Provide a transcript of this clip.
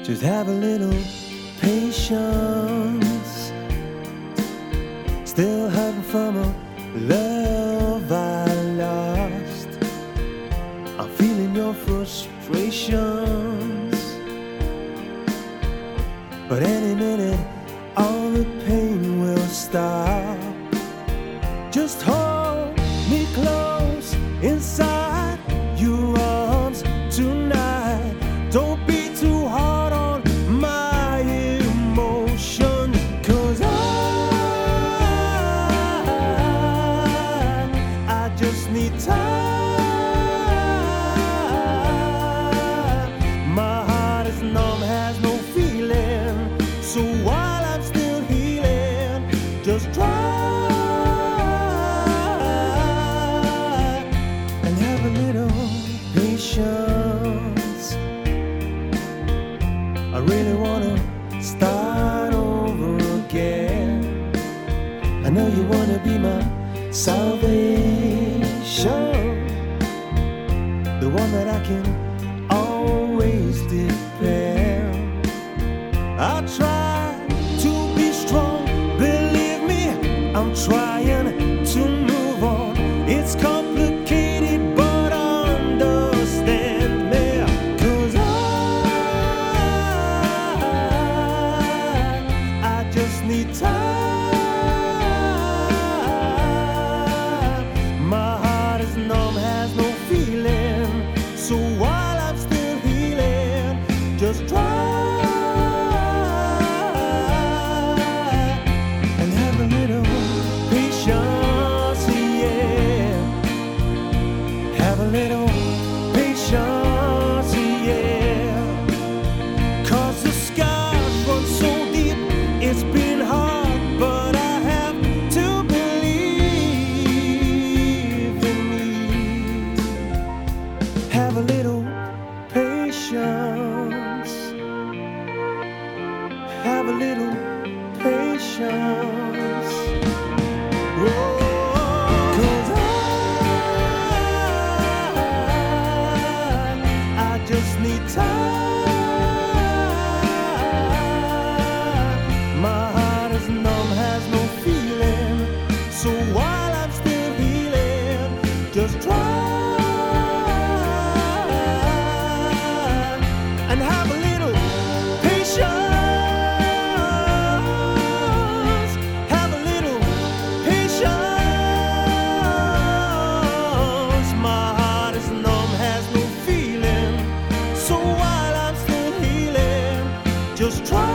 Just have a little patience. Still hurting from a love I lost. I'm feeling your frustrations, but any minute all the pain will stop. Just hold me close inside your arms tonight. Don't be too hard on my emotion, 'cause I just need time. My heart is numb, has no feeling, so while I'm still healing, just try and have a little patience. I really wanna start over again. I know you wanna be my salvation, the one that I can always depend. I try to be strong, believe me, I'm trying to move on. It's complicated, but understand me, 'cause I just need time. My heart is numb, has no feeling, so while I'm still healing, just try and have a little patience, yeah. Have a little patience, yeah. 'Cause the scars run so deep, it's been hard, but I have to believe in me. Have a little patience. Have a little patience. Oh, 'cause I just need time. My heart is numb, has no feeling, so while I'm still healing, just try and have a little patience. Have a little patience. My heart is numb, has no feeling, so while I'm still healing, just try